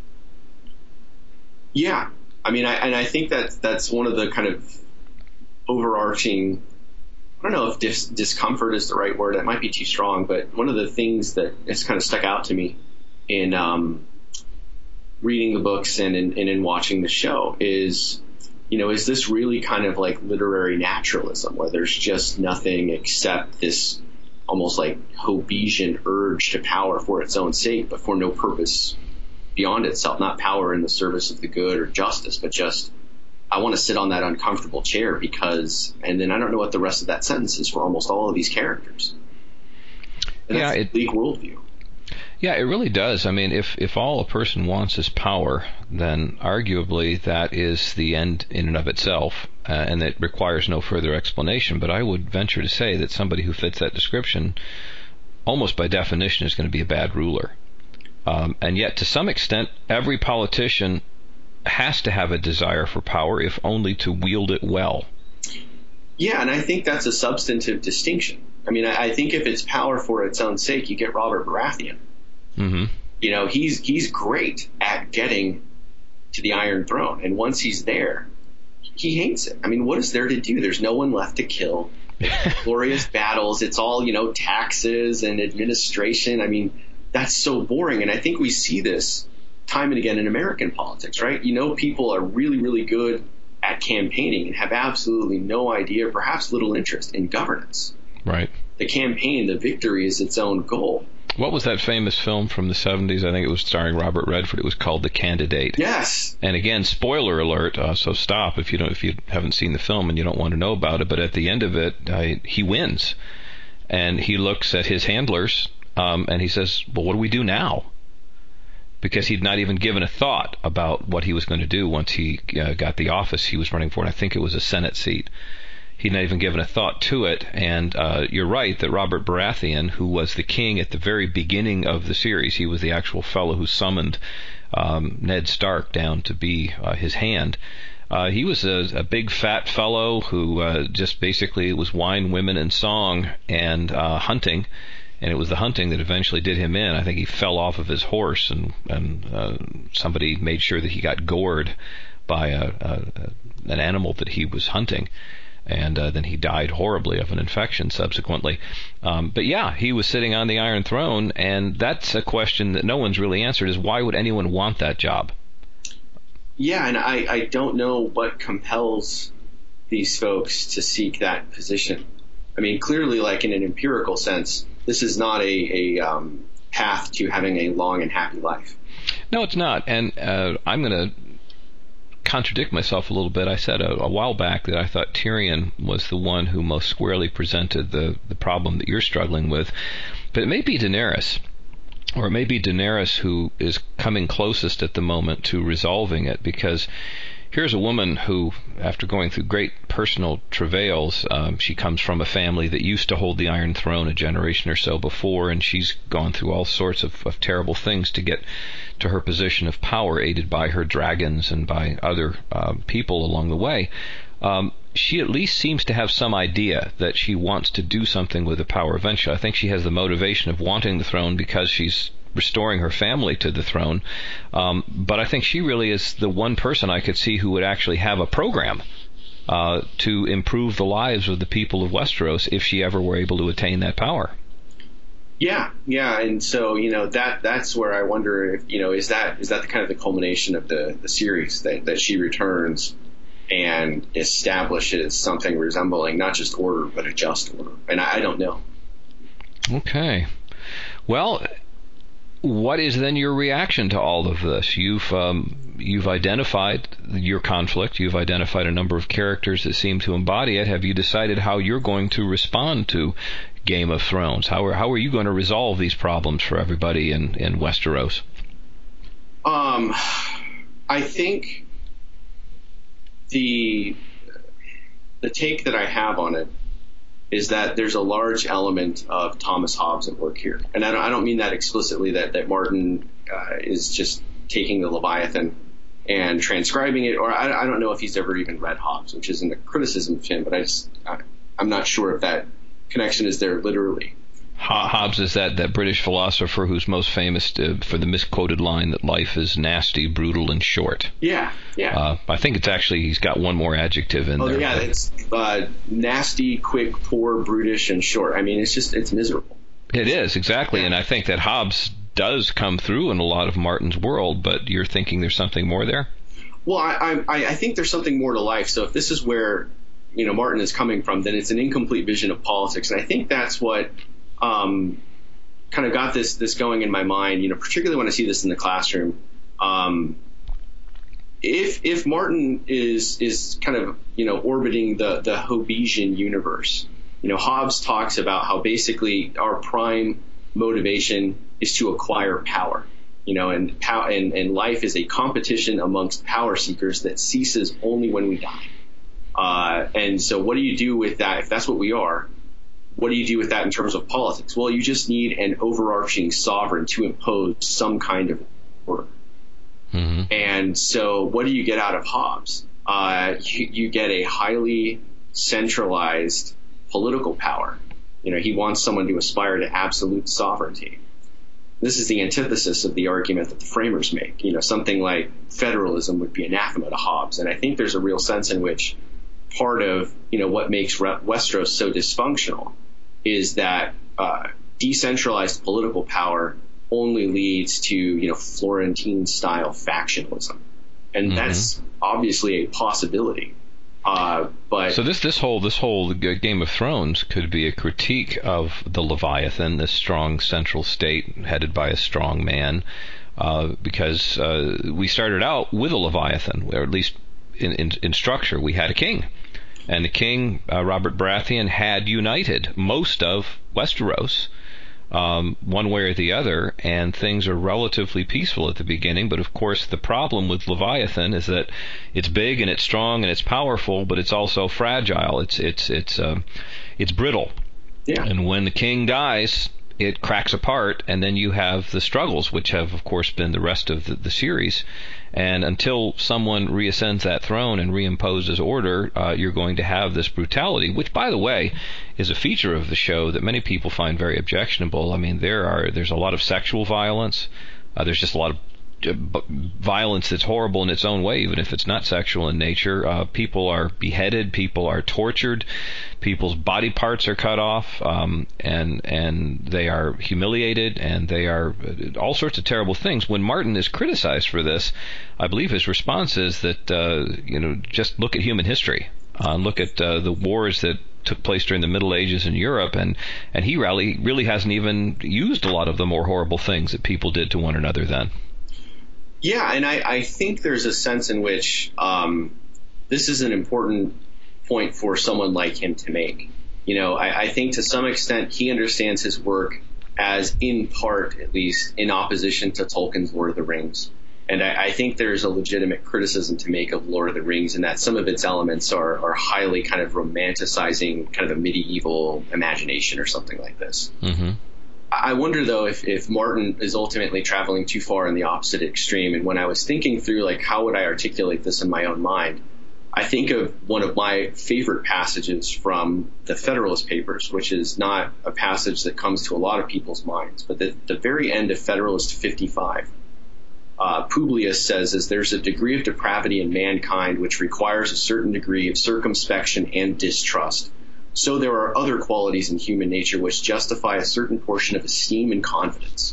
Yeah, I mean, I, and I think that that's one of the kind of overarching, I don't know if dis- discomfort is the right word. That might be too strong, but one of the things that has kind of stuck out to me in um, reading the books and in, and in watching the show is, you know, is this really kind of like literary naturalism, where there's just nothing except this almost like Hobbesian urge to power for its own sake, but for no purpose beyond itself, not power in the service of the good or justice, but just, I want to sit on that uncomfortable chair because, and then I don't know what the rest of that sentence is for almost all of these characters. And yeah, that's it, the bleak worldview. Yeah, it really does. I mean, if, if all a person wants is power, then arguably that is the end in and of itself, uh, and it requires no further explanation. But I would venture to say that somebody who fits that description, almost by definition, is going to be a bad ruler. Um, and yet, to some extent, every politician has to have a desire for power, if only to wield it well. Yeah, and I think that's a substantive distinction. I mean, I, I think if it's power for its own sake, you get Robert Baratheon. Mm-hmm. You know, he's he's great at getting to the Iron Throne, and once he's there, he hates it. I mean, what is there to do? There's no one left to kill. Glorious battles. It's all, you know, taxes and administration. I mean, that's so boring, and I think we see this time and again in American politics, right? You know, people are really, really good at campaigning and have absolutely no idea, perhaps little interest in governance. Right. The campaign, the victory is its own goal. What was that famous film from the seventies? I think it was starring Robert Redford. It was called The Candidate. Yes. And again, spoiler alert, uh, so stop if you don't, if you haven't seen the film and you don't want to know about it. But at the end of it, uh, he wins. And he looks at his handlers um, and he says, well, what do we do now? Because he'd not even given a thought about what he was going to do once he uh, got the office he was running for, and I think it was a Senate seat. He'd not even given a thought to it, and uh, you're right that Robert Baratheon, who was the king at the very beginning of the series, he was the actual fellow who summoned um, Ned Stark down to be uh, his hand. Uh, he was a, a big fat fellow who uh, just basically was wine, women, and song, and uh, hunting. And it was the hunting that eventually did him in. I think he fell off of his horse, and, and uh, somebody made sure that he got gored by a, a, an animal that he was hunting. And uh, then he died horribly of an infection subsequently. Um, but yeah, he was sitting on the Iron Throne, and that's a question that no one's really answered, is why would anyone want that job? Yeah, and I, I don't know what compels these folks to seek that position. I mean, clearly, like in an empirical sense, this is not a, a um, path to having a long and happy life. No, it's not. And uh, I'm going to contradict myself a little bit. I said a, a while back that I thought Tyrion was the one who most squarely presented the, the problem that you're struggling with. But it may be Daenerys. Or it may be Daenerys who is coming closest at the moment to resolving it, because here's a woman who, after going through great personal travails, um, she comes from a family that used to hold the Iron Throne a generation or so before, and she's gone through all sorts of, of terrible things to get to her position of power, aided by her dragons and by other uh, people along the way. Um, she at least seems to have some idea that she wants to do something with the power eventually. I think she has the motivation of wanting the throne because she's restoring her family to the throne. Um, but I think she really is the one person I could see who would actually have a program uh, to improve the lives of the people of Westeros if she ever were able to attain that power. Yeah, yeah, and so you know that that's where I wonder if you know is that is that the kind of the culmination of the the series that that she returns and establishes something resembling not just order but a just order, and I, I don't know. Okay, well, what is then your reaction to all of this? You've um, you've identified your conflict. You've identified a number of characters that seem to embody it. Have you decided how you're going to respond to Game of Thrones? How are how are you going to resolve these problems for everybody in, in Westeros? Um, I think the the take that I have on it is that there's a large element of Thomas Hobbes at work here. And I don't, I don't mean that explicitly, that, that Martin uh, is just taking the Leviathan and transcribing it, or I, I don't know if he's ever even read Hobbes, which isn't a criticism of him, but I just, I, I'm not sure if that connection is there literally. Hobbes is that, that British philosopher who's most famous to, for the misquoted line that life is nasty, brutal, and short. Yeah, yeah. Uh, I think it's actually, he's got one more adjective in oh, there. Oh, yeah, it's uh, nasty, quick, poor, brutish, and short. I mean, it's just, it's miserable. It is, exactly, yeah. And I think that Hobbes does come through in a lot of Martin's world, but you're thinking there's something more there? Well, I, I, I think there's something more to life. So if this is where, you know, Martin is coming from, then it's an incomplete vision of politics. And I think that's what Um, kind of got this this going in my mind, you know, particularly when I see this in the classroom. Um, if if Martin is is kind of, you know, orbiting the the Hobbesian universe, you know, Hobbes talks about how basically our prime motivation is to acquire power, you know, and pow- and and life is a competition amongst power seekers that ceases only when we die. Uh, and so, what do you do with that? If that's what we are, what do you do with that in terms of politics? Well, you just need an overarching sovereign to impose some kind of order. Mm-hmm. And so what do you get out of Hobbes? Uh, you, you get a highly centralized political power. You know, he wants someone to aspire to absolute sovereignty. This is the antithesis of the argument that the framers make. You know, something like federalism would be anathema to Hobbes. And I think there's a real sense in which part of, you know, what makes Westeros so dysfunctional is that uh, decentralized political power only leads to, you know, Florentine-style factionalism. And mm-hmm. that's obviously a possibility. Uh, but so this this whole this whole Game of Thrones could be a critique of the Leviathan, this strong central state headed by a strong man, uh, because uh, we started out with a Leviathan, or at least in, in, in structure, we had a king. And the king, uh, Robert Baratheon, had united most of Westeros, um, one way or the other, and things are relatively peaceful at the beginning. But of course, the problem with Leviathan is that it's big and it's strong and it's powerful, but it's also fragile. It's it's it's um, it's brittle. Yeah. And when the king dies, it cracks apart, and then you have the struggles, which have, of course, been the rest of the, the series. And until someone reascends that throne and reimposes order, uh, you're going to have this brutality, which, by the way, is a feature of the show that many people find very objectionable. I mean, there are there's a lot of sexual violence. Uh, there's just a lot of violence that's horrible in its own way, even if it's not sexual in nature. Uh, people are beheaded, people are tortured, people's body parts are cut off, um, and and they are humiliated, and they are all sorts of terrible things. When Martin is criticized for this, I believe his response is that uh, you know just look at human history, uh, look at uh, the wars that took place during the Middle Ages in Europe, and and he really really hasn't even used a lot of the more horrible things that people did to one another then. Yeah, and I, I think there's a sense in which um, this is an important point for someone like him to make. You know, I, I think to some extent he understands his work as, in part at least, in opposition to Tolkien's Lord of the Rings. And I, I think there's a legitimate criticism to make of Lord of the Rings, in that some of its elements are, are highly kind of romanticizing kind of a medieval imagination or something like this. Mm-hmm. I wonder, though, if, if Martin is ultimately traveling too far in the opposite extreme. And when I was thinking through, like, how would I articulate this in my own mind, I think of one of my favorite passages from the Federalist Papers, which is not a passage that comes to a lot of people's minds. But at the very end of Federalist fifty-five, uh, Publius says, as there's a degree of depravity in mankind which requires a certain degree of circumspection and distrust, so there are other qualities in human nature which justify a certain portion of esteem and confidence.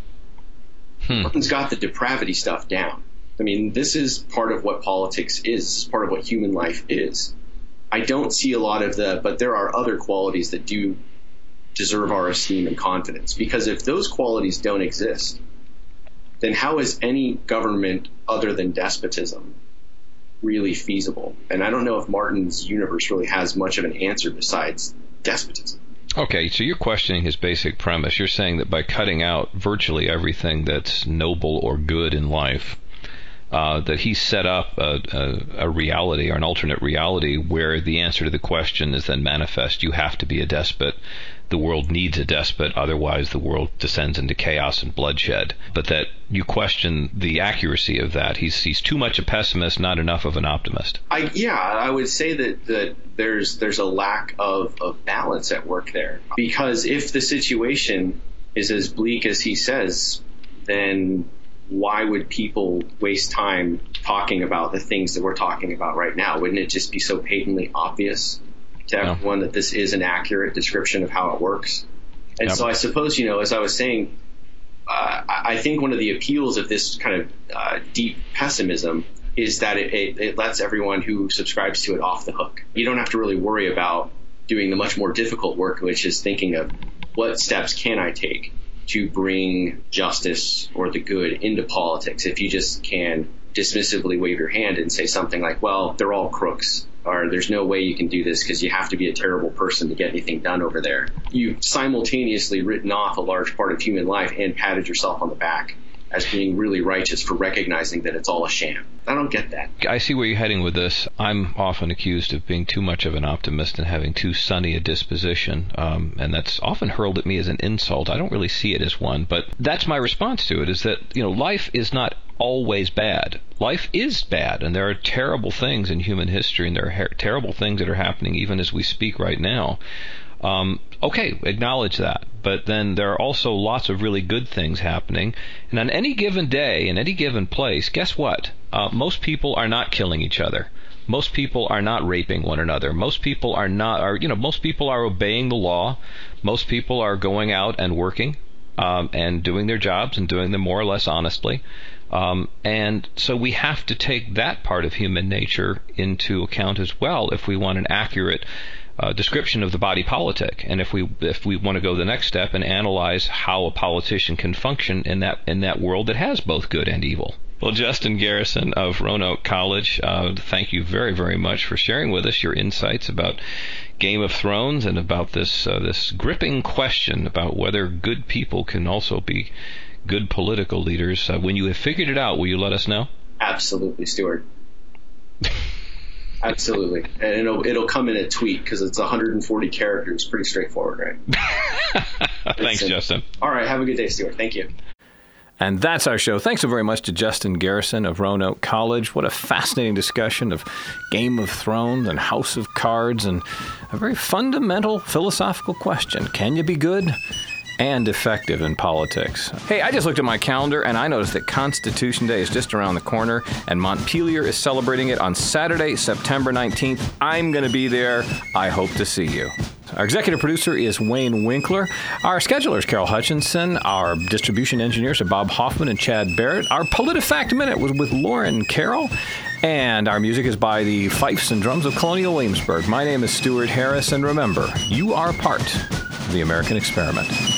Hmm. Martin's got the depravity stuff down. I mean, this is part of what politics is. This is part of what human life is. I don't see a lot of the, but there are other qualities that do deserve our esteem and confidence. Because if those qualities don't exist, then how is any government other than despotism really feasible? And I don't know if Martin's universe really has much of an answer besides despotism. Okay, so you're questioning his basic premise. You're saying that by cutting out virtually everything that's noble or good in life, uh, that he set up a, a, a reality or an alternate reality where the answer to the question is then manifest. You have to be a despot. The world needs a despot, otherwise the world descends into chaos and bloodshed. But that you question the accuracy of that. He's he's too much a pessimist, not enough of an optimist. I, yeah, I would say that, that there's there's a lack of, of balance at work there. Because if the situation is as bleak as he says, then why would people waste time talking about the things that we're talking about right now? Wouldn't it just be so patently obvious to everyone no. that this is an accurate description of how it works? And yep. so I suppose, you know, as I was saying, uh, I think one of the appeals of this kind of uh, deep pessimism is that it, it, it lets everyone who subscribes to it off the hook. You don't have to really worry about doing the much more difficult work, which is thinking of what steps can I take to bring justice or the good into politics. If you just can dismissively wave your hand and say something like, well, they're all crooks, or there's no way you can do this because you have to be a terrible person to get anything done over there, you've simultaneously written off a large part of human life and patted yourself on the back as being really righteous for recognizing that it's all a sham. I don't get that. I see where you're heading with this. I'm often accused of being too much of an optimist and having too sunny a disposition, um, and that's often hurled at me as an insult. I don't really see it as one, but that's my response to it, is that, you know, life is not always bad. Life is bad, and there are terrible things in human history, and there are her- terrible things that are happening even as we speak right now. Um, okay, acknowledge that. But then there are also lots of really good things happening. And on any given day, in any given place, guess what? Uh, most people are not killing each other. Most people are not raping one another. Most people are not, are, you know, most people are obeying the law. Most people are going out and working um, and doing their jobs and doing them more or less honestly. Um, and so we have to take that part of human nature into account as well if we want an accurate Uh, description of the body politic, and if we if we want to go the next step and analyze how a politician can function in that in that world that has both good and evil. Well, Justin Garrison of Roanoke College, uh, thank you very very much for sharing with us your insights about Game of Thrones and about this uh, this gripping question about whether good people can also be good political leaders. Uh, when you have figured it out, will you let us know? Absolutely, Stuart. Absolutely. And it'll, it'll come in a tweet because it's one hundred forty characters. Pretty straightforward, right? Thanks, in, Justin. All right. Have a good day, Stuart. Thank you. And that's our show. Thanks so very much to Justin Garrison of Roanoke College. What a fascinating discussion of Game of Thrones and House of Cards, and a very fundamental philosophical question. Can you be good and effective in politics? Hey, I just looked at my calendar and I noticed that Constitution Day is just around the corner, and Montpelier is celebrating it on Saturday, September nineteenth. I'm going to be there. I hope to see you. Our executive producer is Wayne Winkler. Our scheduler is Carol Hutchinson. Our distribution engineers are Bob Hoffman and Chad Barrett. Our PolitiFact Minute was with Lauren Carroll. And our music is by the Fifes and Drums of Colonial Williamsburg. My name is Stuart Harris, and remember, you are part of the American experiment.